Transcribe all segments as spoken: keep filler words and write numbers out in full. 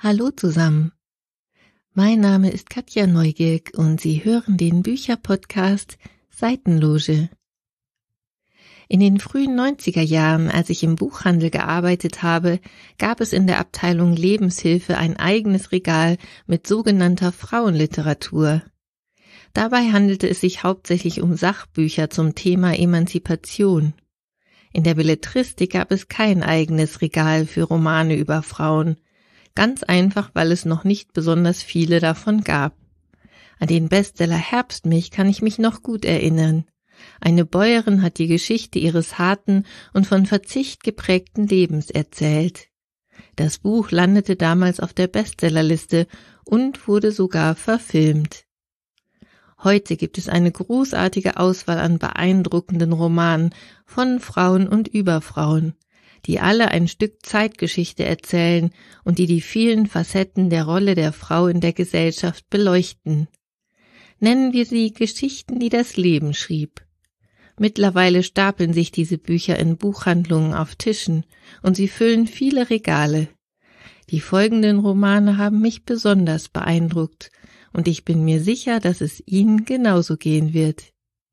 Hallo zusammen, mein Name ist Katja Neugierk und Sie hören den Bücherpodcast Seitenloge. In den frühen neunziger Jahren, als ich im Buchhandel gearbeitet habe, gab es in der Abteilung Lebenshilfe ein eigenes Regal mit sogenannter Frauenliteratur. Dabei handelte es sich hauptsächlich um Sachbücher zum Thema Emanzipation. In der Belletristik gab es kein eigenes Regal für Romane über Frauen, ganz einfach, weil es noch nicht besonders viele davon gab. An den Bestseller Herbstmilch kann ich mich noch gut erinnern. Eine Bäuerin hat die Geschichte ihres harten und von Verzicht geprägten Lebens erzählt. Das Buch landete damals auf der Bestsellerliste und wurde sogar verfilmt. Heute gibt es eine großartige Auswahl an beeindruckenden Romanen von Frauen und über Frauen, die alle ein Stück Zeitgeschichte erzählen und die die vielen Facetten der Rolle der Frau in der Gesellschaft beleuchten. Nennen wir sie Geschichten, die das Leben schrieb. Mittlerweile stapeln sich diese Bücher in Buchhandlungen auf Tischen und sie füllen viele Regale. Die folgenden Romane haben mich besonders beeindruckt und ich bin mir sicher, dass es Ihnen genauso gehen wird.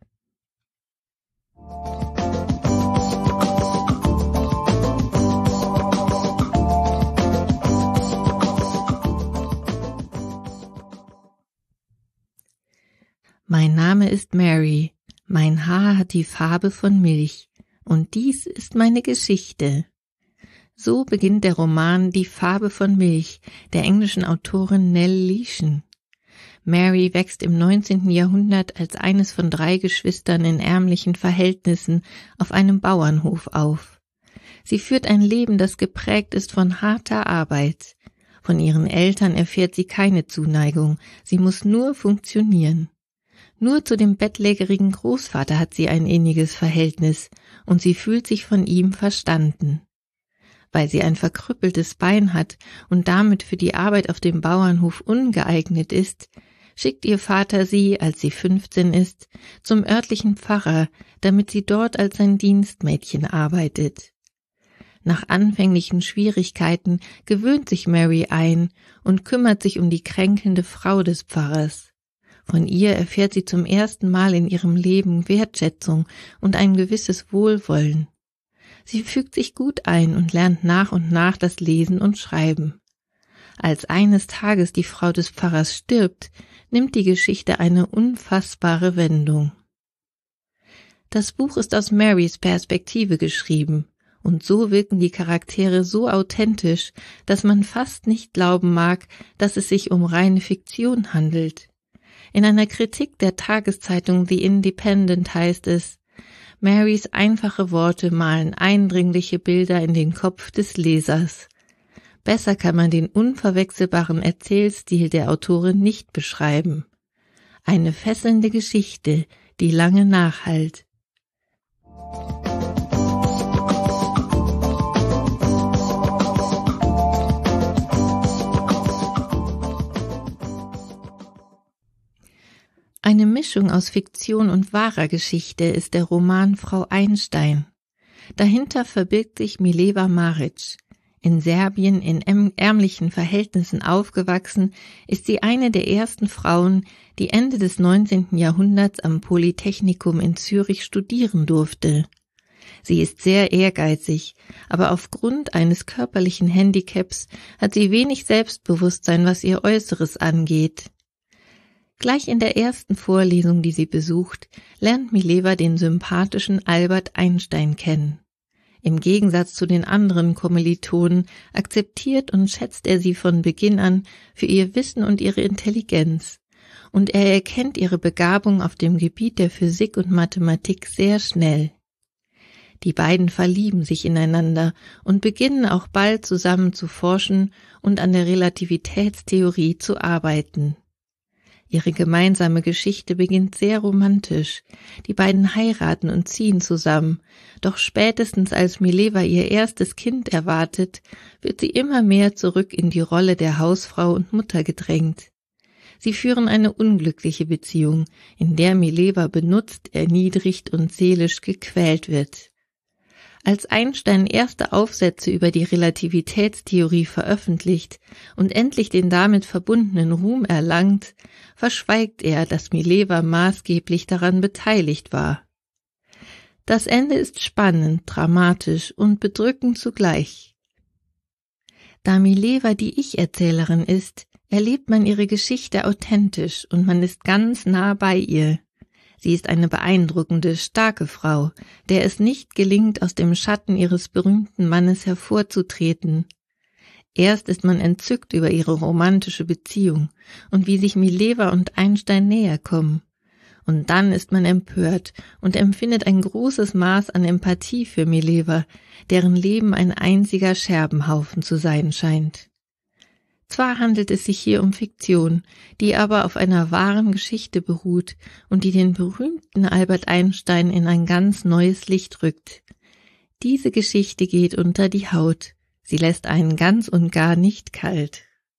Mein Name ist Mary, mein Haar hat die Farbe von Milch und dies ist meine Geschichte. So beginnt der Roman Die Farbe von Milch der englischen Autorin Nell Leishon. Mary wächst im neunzehnten Jahrhundert als eines von drei Geschwistern in ärmlichen Verhältnissen auf einem Bauernhof auf. Sie führt ein Leben, das geprägt ist von harter Arbeit. Von ihren Eltern erfährt sie keine Zuneigung, sie muss nur funktionieren. Nur zu dem bettlägerigen Großvater hat sie ein inniges Verhältnis und sie fühlt sich von ihm verstanden. Weil sie ein verkrüppeltes Bein hat und damit für die Arbeit auf dem Bauernhof ungeeignet ist, schickt ihr Vater sie, als sie fünfzehn ist, zum örtlichen Pfarrer, damit sie dort als sein Dienstmädchen arbeitet. Nach anfänglichen Schwierigkeiten gewöhnt sich Mary ein und kümmert sich um die kränkelnde Frau des Pfarrers. Von ihr erfährt sie zum ersten Mal in ihrem Leben Wertschätzung und ein gewisses Wohlwollen. Sie fügt sich gut ein und lernt nach und nach das Lesen und Schreiben. Als eines Tages die Frau des Pfarrers stirbt, nimmt die Geschichte eine unfassbare Wendung. Das Buch ist aus Marys Perspektive geschrieben und so wirken die Charaktere so authentisch, dass man fast nicht glauben mag, dass es sich um reine Fiktion handelt. In einer Kritik der Tageszeitung The Independent heißt es: Marys einfache Worte malen eindringliche Bilder in den Kopf des Lesers. Besser kann man den unverwechselbaren Erzählstil der Autorin nicht beschreiben. Eine fesselnde Geschichte, die lange nachhallt. Eine Mischung aus Fiktion und wahrer Geschichte ist der Roman Frau Einstein. Dahinter verbirgt sich Mileva Maric. In Serbien in ärmlichen Verhältnissen aufgewachsen, ist sie eine der ersten Frauen, die Ende des neunzehnten Jahrhunderts am Polytechnikum in Zürich studieren durfte. Sie ist sehr ehrgeizig, aber aufgrund eines körperlichen Handicaps hat sie wenig Selbstbewusstsein, was ihr Äußeres angeht. Gleich in der ersten Vorlesung, die sie besucht, lernt Mileva den sympathischen Albert Einstein kennen. Im Gegensatz zu den anderen Kommilitonen akzeptiert und schätzt er sie von Beginn an für ihr Wissen und ihre Intelligenz. Und er erkennt ihre Begabung auf dem Gebiet der Physik und Mathematik sehr schnell. Die beiden verlieben sich ineinander und beginnen auch bald zusammen zu forschen und an der Relativitätstheorie zu arbeiten. Ihre gemeinsame Geschichte beginnt sehr romantisch. Die beiden heiraten und ziehen zusammen. Doch spätestens als Mileva ihr erstes Kind erwartet, wird sie immer mehr zurück in die Rolle der Hausfrau und Mutter gedrängt. Sie führen eine unglückliche Beziehung, in der Mileva benutzt, erniedrigt und seelisch gequält wird. Als Einstein erste Aufsätze über die Relativitätstheorie veröffentlicht und endlich den damit verbundenen Ruhm erlangt, verschweigt er, dass Mileva maßgeblich daran beteiligt war. Das Ende ist spannend, dramatisch und bedrückend zugleich. Da Mileva die Ich-Erzählerin ist, erlebt man ihre Geschichte authentisch und man ist ganz nah bei ihr. Sie ist eine beeindruckende, starke Frau, der es nicht gelingt, aus dem Schatten ihres berühmten Mannes hervorzutreten. Erst ist man entzückt über ihre romantische Beziehung und wie sich Mileva und Einstein näher kommen. Und dann ist man empört und empfindet ein großes Maß an Empathie für Mileva, deren Leben ein einziger Scherbenhaufen zu sein scheint. Zwar handelt es sich hier um Fiktion, die aber auf einer wahren Geschichte beruht und die den berühmten Albert Einstein in ein ganz neues Licht rückt. Diese Geschichte geht unter die Haut, sie lässt einen ganz und gar nicht kalt.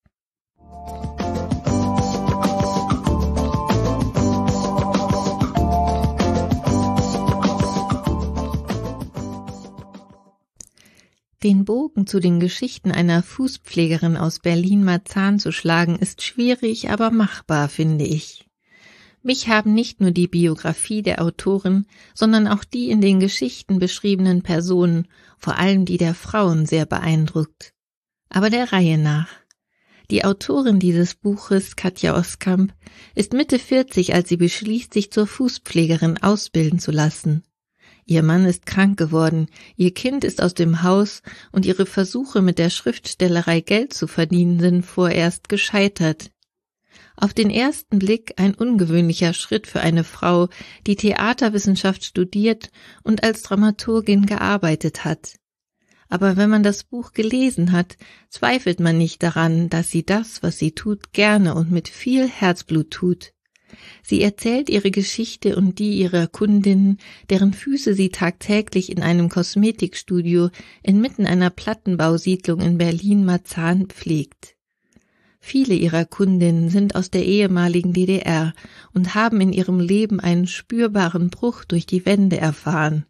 Den Bogen zu den Geschichten einer Fußpflegerin aus Berlin-Marzahn zu schlagen, ist schwierig, aber machbar, finde ich. Mich haben nicht nur die Biografie der Autorin, sondern auch die in den Geschichten beschriebenen Personen, vor allem die der Frauen, sehr beeindruckt. Aber der Reihe nach. Die Autorin dieses Buches, Katja Oskamp, ist Mitte vierzig, als sie beschließt, sich zur Fußpflegerin ausbilden zu lassen. Ihr Mann ist krank geworden, ihr Kind ist aus dem Haus und ihre Versuche mit der Schriftstellerei Geld zu verdienen sind vorerst gescheitert. Auf den ersten Blick ein ungewöhnlicher Schritt für eine Frau, die Theaterwissenschaft studiert und als Dramaturgin gearbeitet hat. Aber wenn man das Buch gelesen hat, zweifelt man nicht daran, dass sie das, was sie tut, gerne und mit viel Herzblut tut. Sie erzählt ihre Geschichte und die ihrer Kundinnen, deren Füße sie tagtäglich in einem Kosmetikstudio inmitten einer Plattenbausiedlung in Berlin-Marzahn pflegt. Viele ihrer Kundinnen sind aus der ehemaligen D D R und haben in ihrem Leben einen spürbaren Bruch durch die Wende erfahren.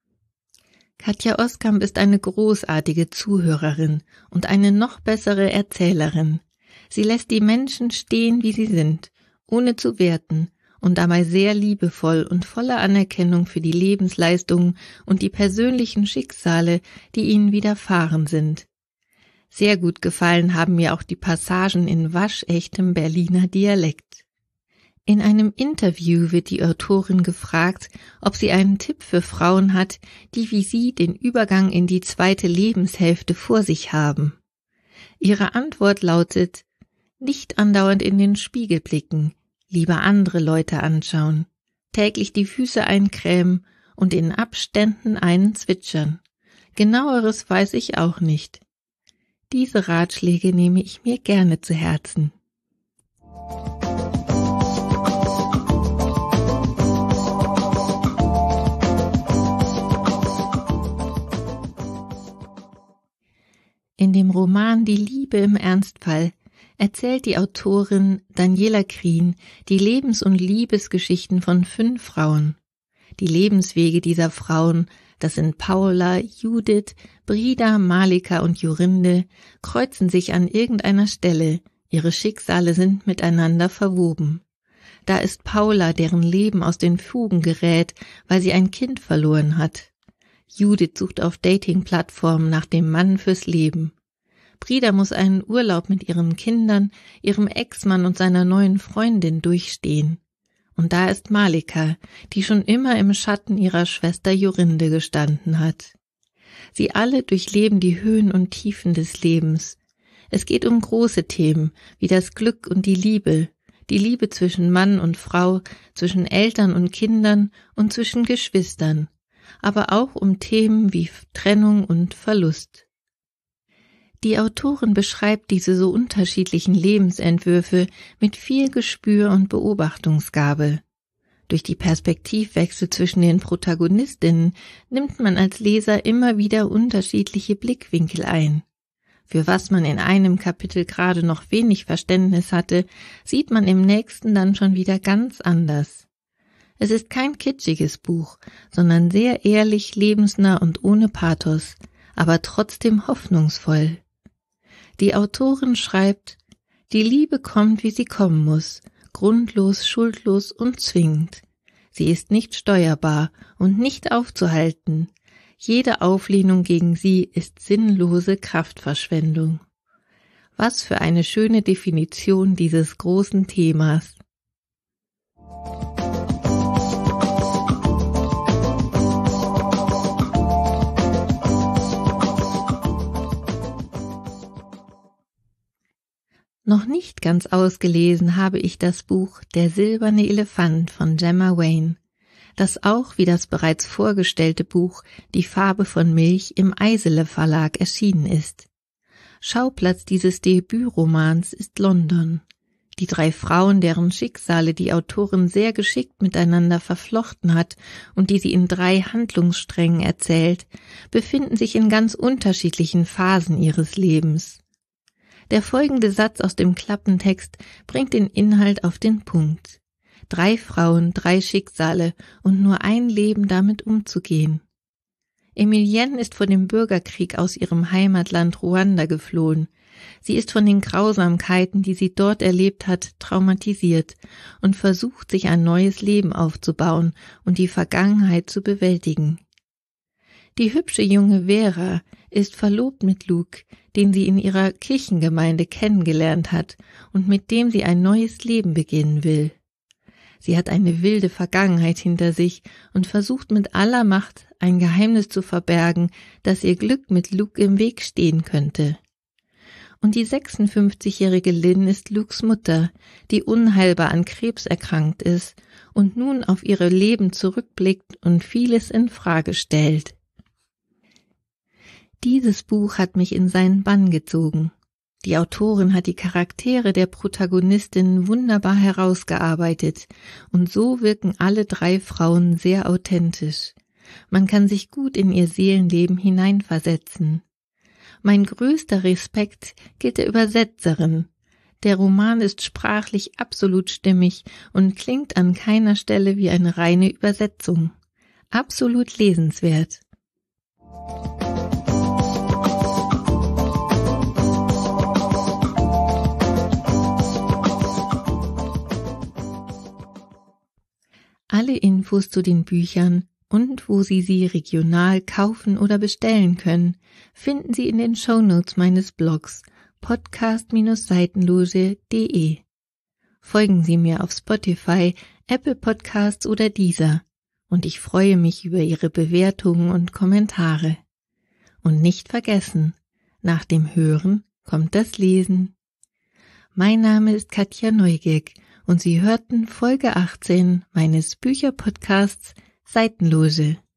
Katja Oskamp ist eine großartige Zuhörerin und eine noch bessere Erzählerin. Sie lässt die Menschen stehen, wie sie sind, ohne zu werten und dabei sehr liebevoll und voller Anerkennung für die Lebensleistungen und die persönlichen Schicksale, die ihnen widerfahren sind. Sehr gut gefallen haben mir auch die Passagen in waschechtem Berliner Dialekt. In einem Interview wird die Autorin gefragt, ob sie einen Tipp für Frauen hat, die wie sie den Übergang in die zweite Lebenshälfte vor sich haben. Ihre Antwort lautet: Nicht andauernd in den Spiegel blicken, lieber andere Leute anschauen, täglich die Füße eincremen und in Abständen einen zwitschern. Genaueres weiß ich auch nicht. Diese Ratschläge nehme ich mir gerne zu Herzen. In dem Roman Die Liebe im Ernstfall erzählt die Autorin Daniela Krien die Lebens- und Liebesgeschichten von fünf Frauen. Die Lebenswege dieser Frauen, das sind Paula, Judith, Brida, Malika und Jorinde, kreuzen sich an irgendeiner Stelle, ihre Schicksale sind miteinander verwoben. Da ist Paula, deren Leben aus den Fugen gerät, weil sie ein Kind verloren hat. Judith sucht auf Dating-Plattformen nach dem Mann fürs Leben. Brida muss einen Urlaub mit ihren Kindern, ihrem Ex-Mann und seiner neuen Freundin durchstehen. Und da ist Malika, die schon immer im Schatten ihrer Schwester Jorinde gestanden hat. Sie alle durchleben die Höhen und Tiefen des Lebens. Es geht um große Themen, wie das Glück und die Liebe, die Liebe zwischen Mann und Frau, zwischen Eltern und Kindern und zwischen Geschwistern, aber auch um Themen wie Trennung und Verlust. Die Autorin beschreibt diese so unterschiedlichen Lebensentwürfe mit viel Gespür und Beobachtungsgabe. Durch die Perspektivwechsel zwischen den Protagonistinnen nimmt man als Leser immer wieder unterschiedliche Blickwinkel ein. Für was man in einem Kapitel gerade noch wenig Verständnis hatte, sieht man im nächsten dann schon wieder ganz anders. Es ist kein kitschiges Buch, sondern sehr ehrlich, lebensnah und ohne Pathos, aber trotzdem hoffnungsvoll. Die Autorin schreibt: Die Liebe kommt, wie sie kommen muss, grundlos, schuldlos und zwingend. Sie ist nicht steuerbar und nicht aufzuhalten. Jede Auflehnung gegen sie ist sinnlose Kraftverschwendung. Was für eine schöne Definition dieses großen Themas. Noch nicht ganz ausgelesen habe ich das Buch Der silberne Elefant von Gemma Wayne, das auch wie das bereits vorgestellte Buch Die Farbe von Milch im Eisele Verlag erschienen ist. Schauplatz dieses Debütromans ist London. Die drei Frauen, deren Schicksale die Autorin sehr geschickt miteinander verflochten hat und die sie in drei Handlungssträngen erzählt, befinden sich in ganz unterschiedlichen Phasen ihres Lebens. Der folgende Satz aus dem Klappentext bringt den Inhalt auf den Punkt. Drei Frauen, drei Schicksale und nur ein Leben damit umzugehen. Emilienne ist vor dem Bürgerkrieg aus ihrem Heimatland Ruanda geflohen. Sie ist von den Grausamkeiten, die sie dort erlebt hat, traumatisiert und versucht, sich ein neues Leben aufzubauen und die Vergangenheit zu bewältigen. Die hübsche junge Vera ist verlobt mit Luke, den sie in ihrer Kirchengemeinde kennengelernt hat und mit dem sie ein neues Leben beginnen will. Sie hat eine wilde Vergangenheit hinter sich und versucht mit aller Macht, ein Geheimnis zu verbergen, das ihr Glück mit Luke im Weg stehen könnte. Und die sechsundfünfzigjährige Lynn ist Lukes Mutter, die unheilbar an Krebs erkrankt ist und nun auf ihr Leben zurückblickt und vieles in Frage stellt. Dieses Buch hat mich in seinen Bann gezogen. Die Autorin hat die Charaktere der Protagonistinnen wunderbar herausgearbeitet und so wirken alle drei Frauen sehr authentisch. Man kann sich gut in ihr Seelenleben hineinversetzen. Mein größter Respekt gilt der Übersetzerin. Der Roman ist sprachlich absolut stimmig und klingt an keiner Stelle wie eine reine Übersetzung. Absolut lesenswert. Alle Infos zu den Büchern und wo Sie sie regional kaufen oder bestellen können, finden Sie in den Shownotes meines Blogs podcast Seitenloge punkt de. Folgen Sie mir auf Spotify, Apple Podcasts oder Deezer und ich freue mich über Ihre Bewertungen und Kommentare. Und nicht vergessen, nach dem Hören kommt das Lesen. Mein Name ist Katja Neugierk und Sie hörten Folge achtzehn meines Bücherpodcasts Seitenloge.